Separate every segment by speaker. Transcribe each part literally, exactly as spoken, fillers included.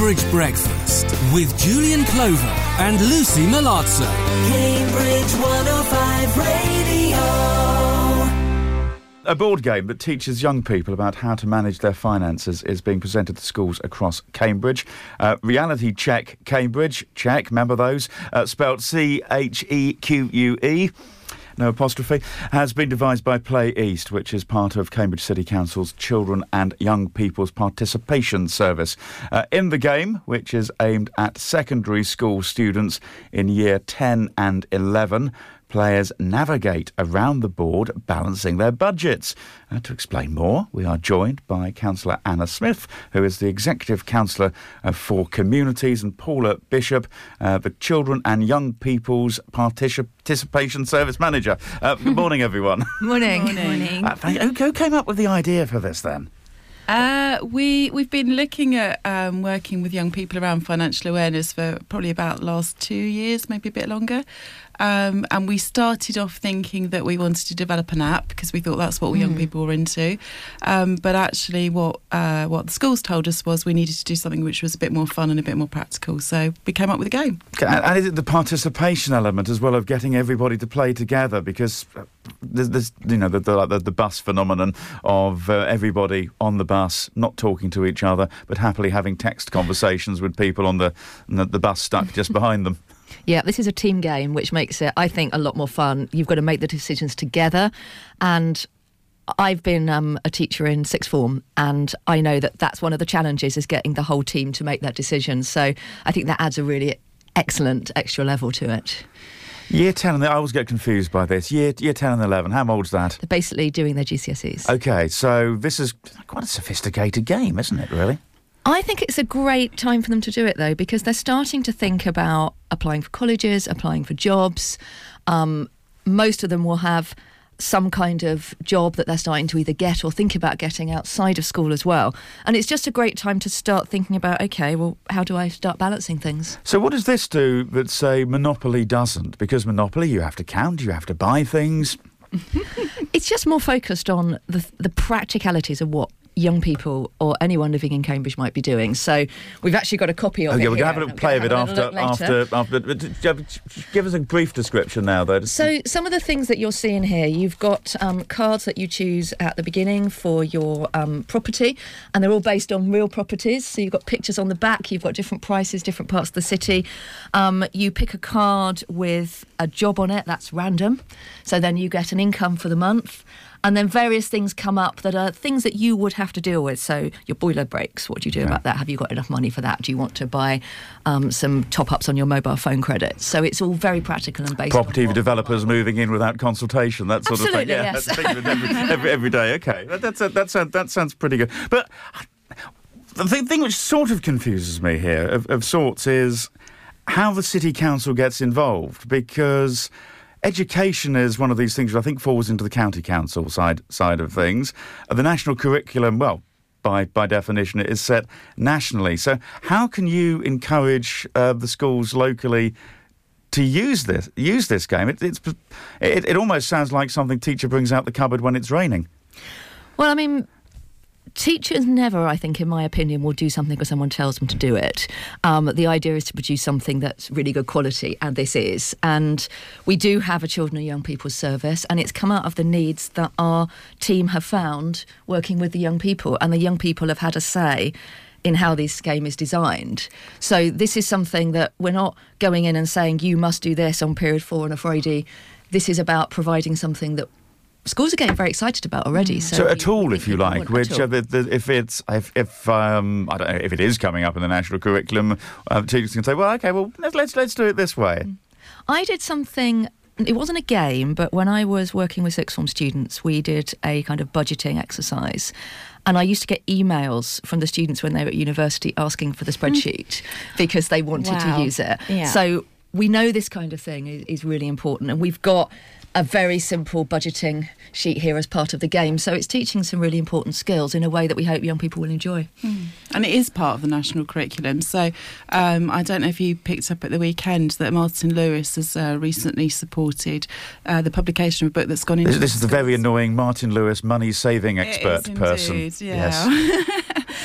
Speaker 1: Cambridge Breakfast with Julian Clover and Lucy Malazzo.
Speaker 2: Cambridge one oh five Radio.
Speaker 3: A board game that teaches young people about how to manage their finances is being presented to schools across Cambridge. Uh, Reality Check Cambridge, check, remember those, uh, spelled C H E Q U E. No apostrophe, has been devised by Play East, which is part of Cambridge City Council's Children and Young People's Participation Service. Uh, in the game, which is aimed at secondary school students in year ten and eleven, players navigate around the board, balancing their budgets. Uh, to explain more, we are joined by Councillor Anna Smith, who is the Executive Councillor uh, for Communities, and Paula Bishop, uh, the Children and Young People's Particip- Participation Service Manager. Uh, good morning, everyone.
Speaker 4: Morning.
Speaker 5: Morning. morning.
Speaker 3: Uh, who, who came up with the idea for this, then?
Speaker 5: Uh, we, we've been looking at um, working with young people around financial awareness for probably about the last two years, maybe a bit longer. Um, and we started off thinking that we wanted to develop an app because we thought that's what mm. young people were into. Um, but actually what uh, what the schools told us was we needed to do something which was a bit more fun and a bit more practical. So we came up with a game.
Speaker 3: And, and is it the participation element as well of getting everybody to play together? Because there's, there's you know, the, the, the bus phenomenon of uh, everybody on the bus not talking to each other, but happily having text conversations with people on the, the, the bus stuck just behind them.
Speaker 4: Yeah, this is a team game, which makes it, I think, a lot more fun. You've got to make the decisions together. And I've been um, a teacher in sixth form, and I know that that's one of the challenges, is getting the whole team to make that decision. So I think that adds a really excellent extra level to it.
Speaker 3: Year ten, and I always get confused by this. Year year ten and eleven, how old's that?
Speaker 4: They're basically doing their G C S Es.
Speaker 3: OK, so this is quite a sophisticated game, isn't it, really?
Speaker 4: I think it's a great time for them to do it, though, because they're starting to think about applying for colleges, applying for jobs. Um, most of them will have some kind of job that they're starting to either get or think about getting outside of school as well. And it's just a great time to start thinking about, OK, well, how do I start balancing things?
Speaker 3: So what does this do that, say, Monopoly doesn't? Because Monopoly, you have to count, you have to buy things.
Speaker 4: It's just more focused on the, the practicalities of what young people or anyone living in Cambridge might be doing. So we've actually got a copy of
Speaker 3: okay,
Speaker 4: it.
Speaker 3: We're going to have a
Speaker 4: little
Speaker 3: play of it after, after, after. Give us a brief description now, though.
Speaker 4: So some of the things that you're seeing here, you've got um, cards that you choose at the beginning for your um, property, and they're all based on real properties. So you've got pictures on the back, you've got different prices, different parts of the city. Um, you pick a card with a job on it, that's random. So then you get an income for the month. And then various things come up that are things that you would have to deal with. So your boiler breaks, what do you do okay. about that? Have you got enough money for that? Do you want to buy um, some top-ups on your mobile phone credit? So it's all very practical and based
Speaker 3: Property
Speaker 4: on
Speaker 3: developers moving in without consultation, that sort
Speaker 4: Absolutely,
Speaker 3: of thing. Yeah,
Speaker 4: yes.
Speaker 3: that's every, every, every day. Okay, that, that's a, that, sounds, that sounds pretty good. But the thing, thing which sort of confuses me here, of, of sorts, is how the City Council gets involved, because education is one of these things that I think falls into the county council side side of things. Uh, the national curriculum, well, by by definition, it is set nationally. So how can you encourage uh, the schools locally to use this use this game? It, it's it, it almost sounds like something teacher brings out the cupboard when it's raining.
Speaker 4: Well, I mean, teachers never, I think, in my opinion, will do something because someone tells them to do it. Um, the idea is to produce something that's really good quality, and this is. And we do have a children and young people's service, and it's come out of the needs that our team have found working with the young people, and the young people have had a say in how this game is designed. So this is something that we're not going in and saying, you must do this on period four on a Friday. This is about providing something that schools are getting very excited about already. So,
Speaker 3: so a tool, if you like, which uh, the, the, if it's if, if um, I don't know if it is coming up in the national curriculum, uh, teachers can say, well, okay, well let's let's let's do it this way.
Speaker 4: I did something. It wasn't a game, but when I was working with sixth form students, we did a kind of budgeting exercise. And I used to get emails from the students when they were at university asking for the spreadsheet because they wanted
Speaker 5: wow.
Speaker 4: to use it.
Speaker 5: Yeah.
Speaker 4: So we know this kind of thing is, is really important, and we've got a very simple budgeting sheet here as part of the game. So it's teaching some really important skills in a way that we hope young people will enjoy.
Speaker 5: Mm. And it is part of the national curriculum. So um, I don't know if you picked up at the weekend that Martin Lewis has uh, recently supported uh, the publication of a book that's gone into...
Speaker 3: This, this is the very annoying Martin Lewis money-saving expert
Speaker 5: it is
Speaker 3: person.
Speaker 5: Indeed, yeah.
Speaker 3: Yes.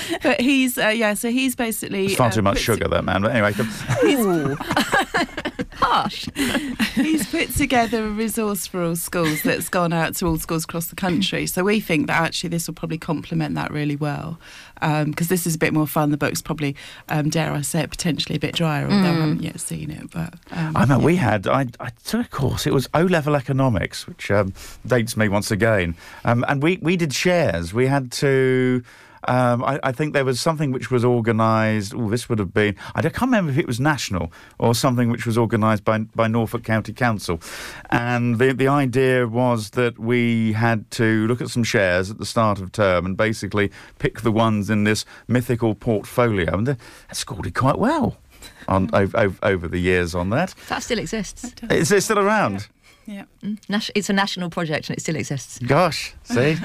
Speaker 5: but he's uh, yeah. So he's basically
Speaker 3: It's far
Speaker 5: uh,
Speaker 3: too much
Speaker 5: puts-
Speaker 3: sugar, that man. But anyway,
Speaker 4: Ooh. Harsh.
Speaker 5: He's put together a resource for all schools that's gone out to all schools across the country. So we think that actually this will probably complement that really well, because um, this is a bit more fun. The book's probably, um, dare I say it, potentially a bit drier, although I haven't yet seen it. But um,
Speaker 3: I know
Speaker 5: yeah.
Speaker 3: we had. I, I took a course. It was O-level economics, which um, dates me once again. Um, and we we did shares. We had to. Um, I, I think there was something which was organised. Oh, this would have been. I can't remember if it was national or something which was organised by by Norfolk County Council. And the the idea was that we had to look at some shares at the start of term and basically pick the ones in this mythical portfolio. And that scored it quite well on over, over the years on that.
Speaker 4: That still exists.
Speaker 3: Is it still around?
Speaker 5: Yeah.
Speaker 4: Mm. Nas- it's a national project and it still exists.
Speaker 3: Gosh, see.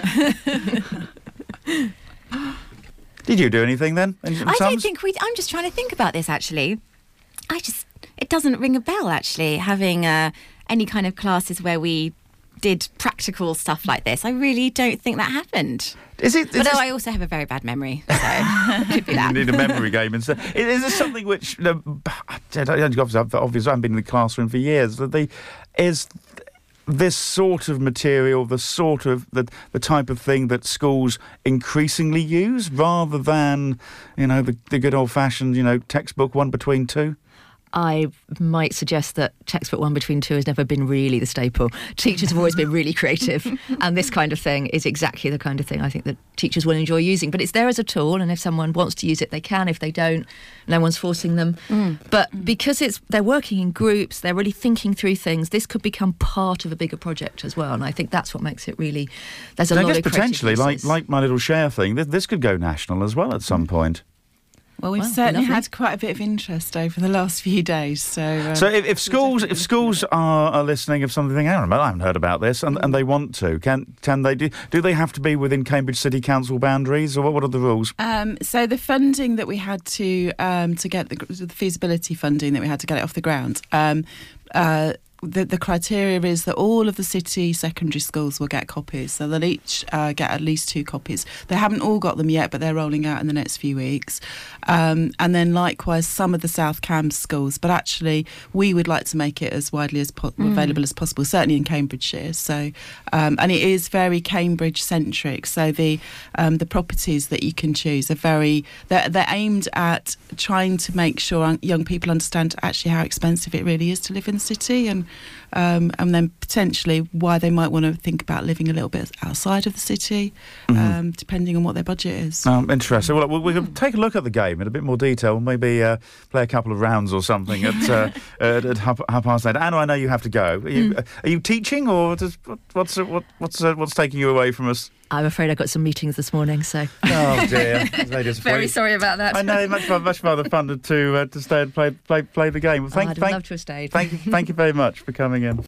Speaker 3: Did you do anything then? In, in
Speaker 6: I don't
Speaker 3: sums?
Speaker 6: think we. I'm just trying to think about this. Actually, I just it doesn't ring a bell. Actually, having uh, any kind of classes where we did practical stuff like this, I really don't think that happened.
Speaker 3: Is it? Is
Speaker 6: But
Speaker 3: this,
Speaker 6: I also have a very bad memory, so it could be
Speaker 3: you
Speaker 6: that.
Speaker 3: need a memory game and stuff. Is, is this something which? You know, obviously, obviously, I've been in the classroom for years. That the is. This sort of material, the sort of the the type of thing that schools increasingly use, rather than, you know, the, the good old fashioned, you know, textbook one between two.
Speaker 4: I might suggest that textbook one between two has never been really the staple. Teachers have always been really creative, and this kind of thing is exactly the kind of thing I think that teachers will enjoy using. But it's there as a tool, and if someone wants to use it, they can. If they don't, no one's forcing them. Mm. But mm. because it's they're working in groups, they're really thinking through things, this could become part of a bigger project as well. And I think that's what makes it really, there's a
Speaker 3: So
Speaker 4: lot
Speaker 3: I guess
Speaker 4: of creative
Speaker 3: potentially, like
Speaker 4: uses.
Speaker 3: like my little share thing, this, this could go national as well at some point.
Speaker 5: Well, we've
Speaker 4: Wow,
Speaker 5: certainly
Speaker 4: lovely.
Speaker 5: had quite a bit of interest over the last few days. So, um,
Speaker 3: So if, if
Speaker 5: we'll
Speaker 3: schools
Speaker 5: definitely
Speaker 3: if
Speaker 5: look
Speaker 3: schools
Speaker 5: at it.
Speaker 3: are, are listening of something, hang on, I haven't heard about this, and, and they want to, can can they do? Do they have to be within Cambridge City Council boundaries, or what, what are the rules?
Speaker 5: Um, so the funding that we had to um, to get the, the feasibility funding that we had to get it off the ground. Um, uh, The, the criteria is that all of the city secondary schools will get copies, so they'll each uh, get at least two copies. They haven't all got them yet, but they're rolling out in the next few weeks. Um, and then likewise, some of the South Cambs schools, but actually we would like to make it as widely as po- mm. available as possible, certainly in Cambridgeshire. So, um, and it is very Cambridge centric. So the um, the properties that you can choose are very they're, they're aimed at trying to make sure young people understand actually how expensive it really is to live in the city, and Um, and then potentially why they might want to think about living a little bit outside of the city,
Speaker 3: Mm-hmm.
Speaker 5: um, depending on what their budget is.
Speaker 3: Um, interesting. Well, we, we can take a look at the game in a bit more detail. Maybe uh, play a couple of rounds or something at uh, at, at half, half past eight. Anna, I know you have to go. Are you,
Speaker 4: Mm.
Speaker 3: are you teaching, or does, what, what's uh, what, what's uh, what's taking you away from us?
Speaker 4: I'm afraid I got some meetings this morning, so
Speaker 3: Oh dear, they just
Speaker 4: very
Speaker 3: wait.
Speaker 4: sorry about that.
Speaker 3: I know, much much rather fun to uh, to stay and play play play the game. Well,
Speaker 4: Oh,
Speaker 3: thank,
Speaker 4: I'd
Speaker 3: thank,
Speaker 4: love to have stayed.
Speaker 3: Thank you, thank you very much for coming in.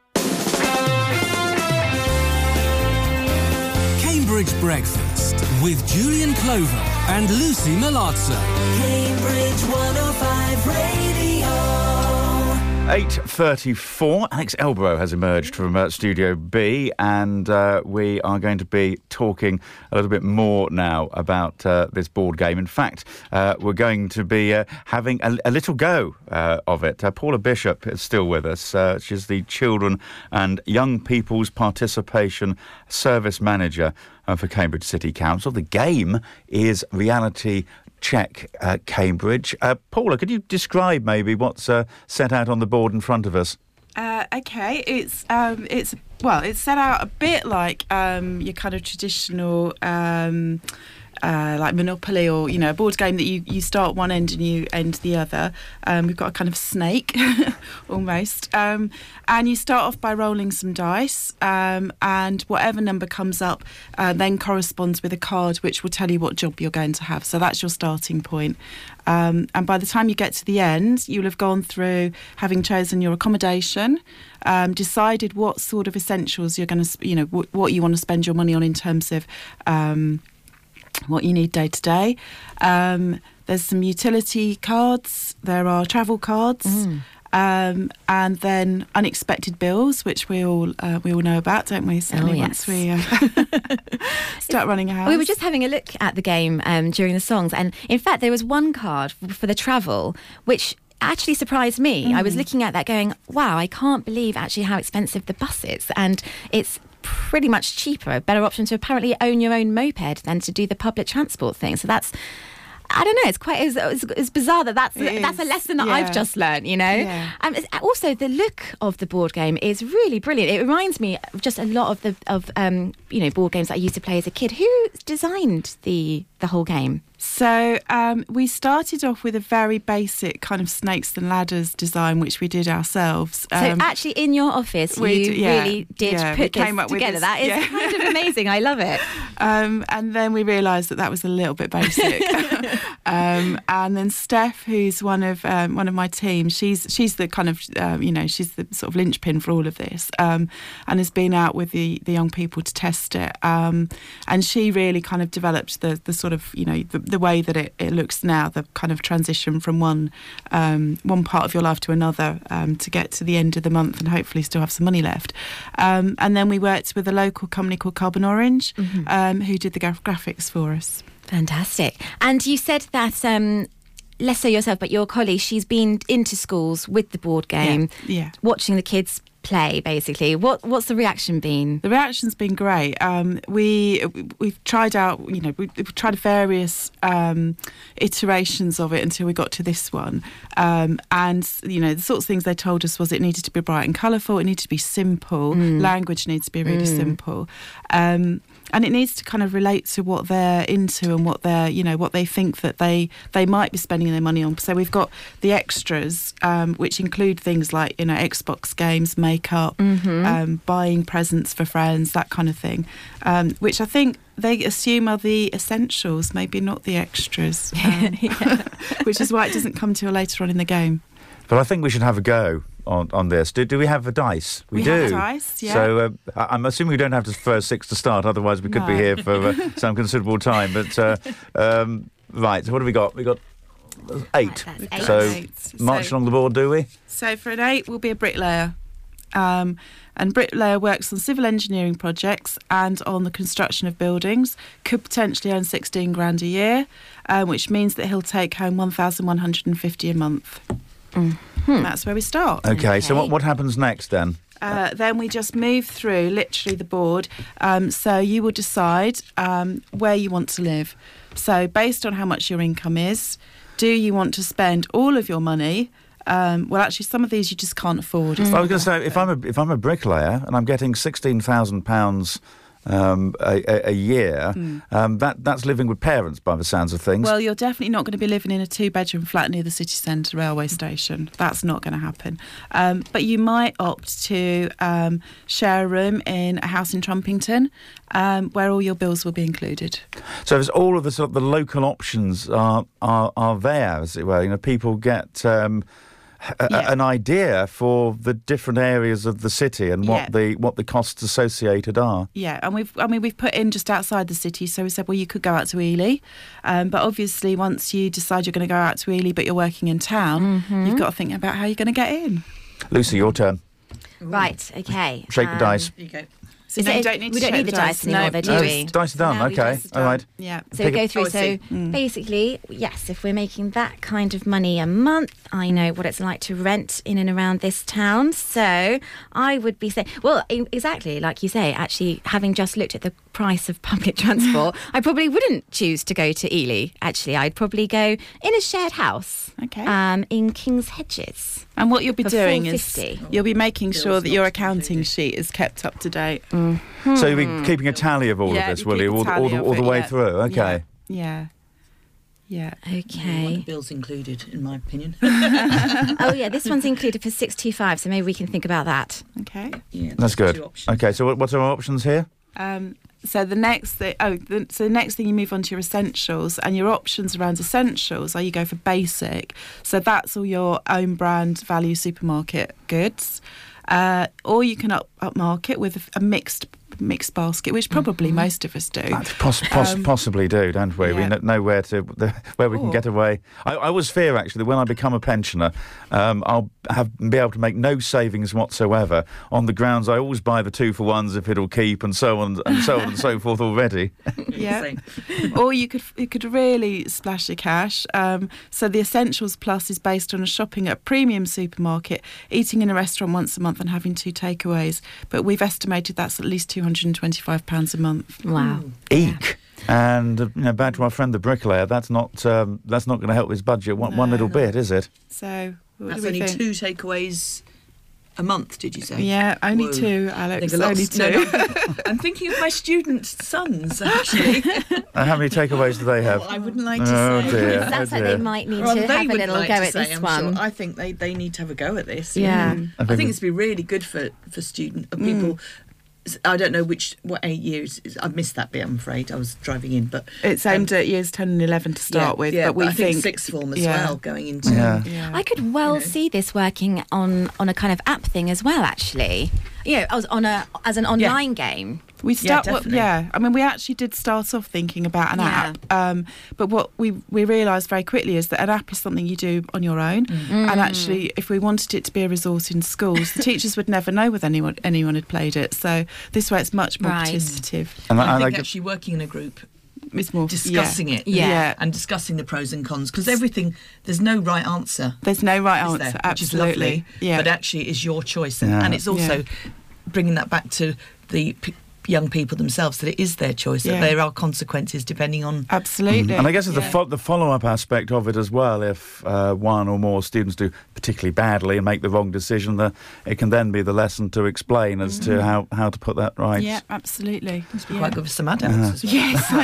Speaker 1: Cambridge Breakfast with Julian Clover and Lucy Malazzo.
Speaker 2: Cambridge one oh five Radio.
Speaker 3: eight thirty-four. Alex Elborough has emerged from uh, Studio B, and uh, we are going to be talking a little bit more now about uh, this board game. In fact, uh, we're going to be uh, having a, a little go uh, of it. Uh, Paula Bishop is still with us. Uh, she's the Children and Young People's Participation Service Manager uh, for Cambridge City Council. The game is Reality Check uh, Cambridge. Uh, Paula, could you describe maybe what's uh, set out on the board in front of us?
Speaker 5: Uh, okay, it's um, it's well, it's set out a bit like um, your kind of traditional. Um, Uh, like Monopoly, or you know, a board game that you, you start one end and you end the other. Um, we've got a kind of snake almost, um, and you start off by rolling some dice, um, and whatever number comes up uh, then corresponds with a card which will tell you what job you're going to have. So that's your starting point. Um, and by the time you get to the end, you'll have gone through having chosen your accommodation, um, decided what sort of essentials you're going to, you know, w- what you want to spend your money on in terms of. Um, what you need day to day. Um, there's some utility cards, there are travel cards, mm. Um, and then unexpected bills, which we all uh, we all know about, don't we? Certainly,
Speaker 6: Oh, yes.
Speaker 5: once we uh, start running a house.
Speaker 6: We were just having a look at the game um, during the songs, and in fact, there was one card f- for the travel, which actually surprised me.
Speaker 5: Mm.
Speaker 6: I was looking at that going, wow, I can't believe actually how expensive the bus is. And it's pretty much cheaper, a better option to apparently own your own moped than to do the public transport thing. So that's, I don't know, it's quite, it's, it's, it's bizarre that that's,
Speaker 5: It
Speaker 6: that's a
Speaker 5: is,
Speaker 6: lesson that
Speaker 5: yeah.
Speaker 6: I've just learned, you know?
Speaker 5: Yeah.
Speaker 6: Um, it's- also, the look of the board game is really brilliant. It reminds me of just a lot of the, of um, you know, board games that I used to play as a kid. Who designed the, the whole game?
Speaker 5: So um, we started off with a very basic kind of snakes and ladders design, which we did ourselves.
Speaker 6: So
Speaker 5: Um,
Speaker 6: actually, in your office, you
Speaker 5: we d- yeah,
Speaker 6: really did
Speaker 5: yeah, we
Speaker 6: put this
Speaker 5: came up with
Speaker 6: together.
Speaker 5: this-
Speaker 6: That is
Speaker 5: yeah.
Speaker 6: kind of amazing. I love it.
Speaker 5: Um, and then we realised that that was a little bit basic. um, and then Steph, who's one of um, one of my team, she's she's the kind of um, you know she's the sort of linchpin for all of this, um, and has been out with the, the young people to test it. Um, and she really kind of developed the the sort of you know the, the way that it, it looks now, the kind of transition from one um, one part of your life to another um, to get to the end of the month and hopefully still have some money left. Um, and then we worked with a local company called Carbon Orange,
Speaker 6: Mm-hmm.
Speaker 5: um, who did the gra- graphics for us.
Speaker 6: Fantastic. And you said that, um, less so yourself, but your colleague, she's been into schools with the board game,
Speaker 5: Yeah.
Speaker 6: watching the kids play, basically. What What's the reaction been?
Speaker 5: The reaction's been great. Um, we we've tried out, you know, we've, we've tried various um, iterations of it until we got to this one. Um, and you know, the sorts of things they told us was it needed to be bright and colourful. It needed to be simple. Language needs to be really simple. Um, and it needs to kind of relate to what they're into and what they're, you know, what they think that they they might be spending their money on. So we've got the extras, um, which include things like, you know, Xbox games, makeup, um, buying presents for friends, that kind of thing, um, which I think they assume are the essentials, maybe not the extras, um, which is why it doesn't come till later on in the game.
Speaker 3: But I think we should have a go on, on this. Do, do we have a dice?
Speaker 5: We
Speaker 3: do.
Speaker 5: have a dice, yeah.
Speaker 3: So uh, I- I'm assuming we don't have to first six to start, otherwise we could be
Speaker 5: No.
Speaker 3: here for uh, some considerable time. But uh, um, right, so what have we got? We got eight.
Speaker 6: Right, that's eight.
Speaker 3: So
Speaker 5: Eight.
Speaker 3: march
Speaker 5: So-
Speaker 3: along the board, do we?
Speaker 5: So for an eight, we'll be a bricklayer. Um, and bricklayer works on civil engineering projects and on the construction of buildings, could potentially earn sixteen grand a year, uh, which means that he'll take home one thousand one hundred fifty a month.
Speaker 6: Mm-hmm.
Speaker 5: That's where we start.
Speaker 3: Okay, so
Speaker 6: Okay.
Speaker 3: what, what happens next then?
Speaker 5: Uh, then we just move through literally the board. Um, so you will decide um, where you want to live. So based on how much your income is, do you want to spend all of your money? Um, well, actually, some of these you just can't afford. It's
Speaker 3: I
Speaker 5: not
Speaker 3: was going to
Speaker 5: worth
Speaker 3: say,
Speaker 5: it.
Speaker 3: if I'm a if I'm a bricklayer and I'm getting sixteen thousand pounds um, a, a, a year, um, that that's living with parents by the sounds of things.
Speaker 5: Well, you're definitely not going to be living in a two-bedroom flat near the city centre railway station. That's not going to happen. Um, but you might opt to um, share a room in a house in Trumpington, um, where all your bills will be included.
Speaker 3: So there's all of the sort of the local options are are, are there, as it were. You know, people get um, a,
Speaker 5: Yeah.
Speaker 3: an idea for the different areas of the city and what
Speaker 5: Yeah.
Speaker 3: the what the costs associated are.
Speaker 5: Yeah, and we've, I mean, we've put in just outside the city. So we said, well, you could go out to Ely, um, but obviously, once you decide you're going to go out to Ely, but you're working in town, you've got to think about how you're going to get in.
Speaker 3: Lucy, your turn.
Speaker 6: Right, okay.
Speaker 3: Shake the
Speaker 6: Um,
Speaker 3: dice.
Speaker 5: There you go. So
Speaker 6: Is
Speaker 5: no,
Speaker 6: it-
Speaker 5: you don't need
Speaker 6: we
Speaker 5: to
Speaker 6: don't
Speaker 5: shake
Speaker 6: need the dice anymore,
Speaker 5: No.
Speaker 6: though, do
Speaker 3: Oh,
Speaker 6: we?
Speaker 3: it's dice are done.
Speaker 6: No, we
Speaker 3: okay,
Speaker 6: dice are
Speaker 3: all
Speaker 6: done.
Speaker 3: right.
Speaker 5: Yeah.
Speaker 6: So we
Speaker 3: Pick a-
Speaker 6: go through.
Speaker 5: Oh, I
Speaker 6: So
Speaker 5: see. Mm.
Speaker 6: basically, yes, if we're making that kind of money a month, I know what it's like to rent in and around this town. So I would be saying, well, e- exactly like you say. Actually, having just looked at the price of public transport, I probably wouldn't choose to go to Ely. Actually, I'd probably go in a shared house.
Speaker 5: Okay.
Speaker 6: Um, in King's Hedges.
Speaker 5: And what you'll be
Speaker 6: For
Speaker 5: doing is
Speaker 6: four fifty.
Speaker 5: you'll be making sure that your accounting sheet is kept up to date.
Speaker 3: So you'll be keeping a tally of all
Speaker 5: Yeah,
Speaker 3: of this,
Speaker 5: you
Speaker 3: will
Speaker 5: keep
Speaker 3: you,
Speaker 5: a
Speaker 3: all, the- all,
Speaker 5: tally
Speaker 3: the,
Speaker 5: of
Speaker 3: all the
Speaker 5: it,
Speaker 3: way
Speaker 5: yeah.
Speaker 3: through? Okay.
Speaker 5: Yeah. Yeah.
Speaker 7: I want
Speaker 6: Okay.
Speaker 7: the bills included, in my opinion.
Speaker 6: Oh yeah, this one's included for six two five. So maybe we can think about that.
Speaker 5: Okay.
Speaker 7: Yeah,
Speaker 3: That's good.
Speaker 7: two options.
Speaker 3: Okay, so what, what are our options here?
Speaker 5: Um, so the next thing, oh, the, so the next thing you move on to your essentials, and your options around essentials are you go for basic. So that's all your own brand value supermarket goods, uh, or you can up upmarket with a, a mixed mixed basket, which probably
Speaker 4: Mm-hmm.
Speaker 5: most of us do.
Speaker 3: Poss- poss-
Speaker 5: Um,
Speaker 3: possibly do, don't we? We
Speaker 5: yeah.
Speaker 3: kn- know where to the, where we can
Speaker 5: Oh.
Speaker 3: get away. I, I always fear actually that when I become a pensioner, um, I'll have be able to make no savings whatsoever on the grounds I always buy the two for ones if it'll keep, and so on and so on and so forth already.
Speaker 5: Yeah.
Speaker 7: Same.
Speaker 5: Or you could you could really splash your cash. Um, so the Essentials Plus is based on a shopping at a premium supermarket, eating in a restaurant once a month and having two takeaways. But we've estimated that's at least two hundred twenty-five pounds a month.
Speaker 6: Wow.
Speaker 3: Eek. And uh, you know, back to our friend the bricklayer, that's not um, that's not going to help his budget one, one
Speaker 5: No.
Speaker 3: little bit, is it?
Speaker 5: So what
Speaker 7: That's
Speaker 5: do we
Speaker 7: only
Speaker 5: think?
Speaker 7: two takeaways a month, did you say?
Speaker 5: Yeah, only
Speaker 7: Whoa.
Speaker 5: two,
Speaker 7: I
Speaker 5: Alex.
Speaker 7: think a lot-
Speaker 5: Only
Speaker 7: no,
Speaker 5: two.
Speaker 7: no, I'm thinking of my student sons, actually.
Speaker 3: Uh, how many takeaways do they have?
Speaker 7: Well, I wouldn't like to
Speaker 3: Oh
Speaker 7: say.
Speaker 3: dear.
Speaker 6: Sounds
Speaker 3: oh
Speaker 6: like
Speaker 3: dear.
Speaker 6: they might need
Speaker 7: Well,
Speaker 6: to
Speaker 7: they
Speaker 6: have a
Speaker 7: would
Speaker 6: little
Speaker 7: like
Speaker 6: go
Speaker 7: to
Speaker 6: at
Speaker 7: say,
Speaker 6: this
Speaker 7: I'm
Speaker 6: one.
Speaker 7: Sure. I think they, they need to have a go at this.
Speaker 6: Yeah.
Speaker 7: Mm.
Speaker 3: I
Speaker 7: I
Speaker 3: think-
Speaker 7: think it's been really good for, for student uh, people. I don't know which what eight years. is- I've missed that bit. I'm afraid I was driving in, but
Speaker 5: It's aimed at years ten and eleven to start
Speaker 7: yeah,
Speaker 5: with,
Speaker 7: yeah,
Speaker 5: but we
Speaker 7: I
Speaker 5: think,
Speaker 7: think sixth form as
Speaker 5: yeah.
Speaker 7: well going into.
Speaker 3: Yeah.
Speaker 5: Yeah.
Speaker 6: I could well
Speaker 7: You know.
Speaker 6: see this working on on a kind of app thing as well. Actually, you know, I was on a as an online game.
Speaker 5: We start,
Speaker 7: Yeah,
Speaker 5: well,
Speaker 7: definitely.
Speaker 5: yeah. I mean, we actually did start off thinking about an
Speaker 6: Yeah.
Speaker 5: app, um, but what we we realised very quickly is that an app is something you do on your own,
Speaker 7: Mm.
Speaker 5: and actually, if we wanted it to be a resource in schools, the teachers would never know whether anyone anyone had played it. So this way, it's much more
Speaker 6: Right.
Speaker 5: participative.
Speaker 3: And
Speaker 7: I
Speaker 3: I, and I
Speaker 7: think
Speaker 3: get-
Speaker 7: actually working in a group,
Speaker 5: It's more
Speaker 7: discussing
Speaker 5: yeah.
Speaker 7: it,
Speaker 6: Yeah.
Speaker 5: Yeah.
Speaker 7: and discussing the pros and cons, because everything there's no right answer.
Speaker 5: There's no right
Speaker 7: is
Speaker 5: answer.
Speaker 7: there, which is
Speaker 5: Absolutely.
Speaker 7: lovely,
Speaker 5: Yeah.
Speaker 7: but actually it's your choice, and,
Speaker 3: Yeah.
Speaker 7: and it's also
Speaker 5: Yeah.
Speaker 7: bringing that back to the p- young people themselves, that it is their choice,
Speaker 5: Yeah.
Speaker 7: that there are consequences depending on.
Speaker 5: Absolutely.
Speaker 3: And I guess there's
Speaker 5: Yeah.
Speaker 3: a fo- the follow-up aspect of it as well. If uh, one or more students do particularly badly and make the wrong decision, the, it can then be the lesson to explain as to how, how to put that right.
Speaker 5: Yeah, absolutely.
Speaker 7: Be
Speaker 5: Yeah.
Speaker 7: quite good for some adults as well.
Speaker 5: Yes, I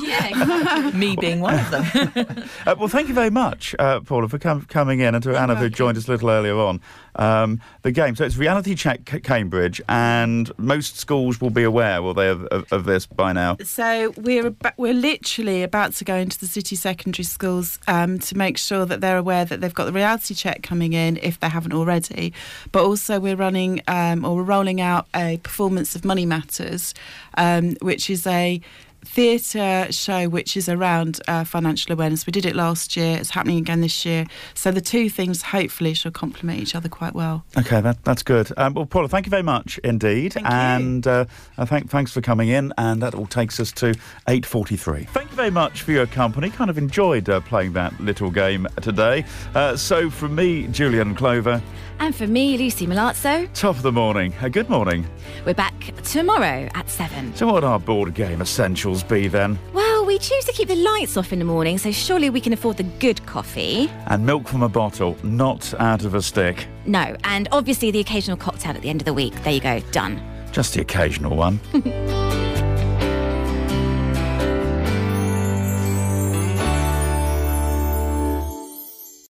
Speaker 5: know.
Speaker 7: Me being one of them.
Speaker 3: Uh, well, thank you very much, uh, Paula, for com- coming in, and to Anna, who
Speaker 5: welcome.
Speaker 3: joined us a little earlier on. Um, the game, so it's Reality Check C- Cambridge, and most schools will be aware, will they, of, of, of this by now?
Speaker 5: So we're about, we're literally about to go into the city secondary schools um, to make sure that they're aware that they've got the reality check coming in if they haven't already. But also we're running um, or we're rolling out a performance of Money Matters, um, which is a theatre show which is around uh, financial awareness. We did it last year. It's happening again this year. So the two things hopefully shall complement each other quite well.
Speaker 3: Okay, that, that's good. Um, well, Paula, thank you very much indeed.
Speaker 5: Thank you.
Speaker 3: and uh, uh, thank, thanks for coming in, and that all takes us to eight forty-three. Thank you very much for your company. Kind of enjoyed uh, playing that little game today. Uh, so from me, Julian Clover,
Speaker 6: And for me, Lucy Malazzo,
Speaker 3: top of the morning. Uh, good morning.
Speaker 6: we're back tomorrow at seven.
Speaker 3: So what are board game essentials be then?
Speaker 6: Well, we choose to keep the lights off in the morning, so surely we can afford the good coffee.
Speaker 3: And milk from a bottle, not out of a stick.
Speaker 6: No, and obviously the occasional cocktail at the end of the week. There you go, done.
Speaker 3: Just the occasional one.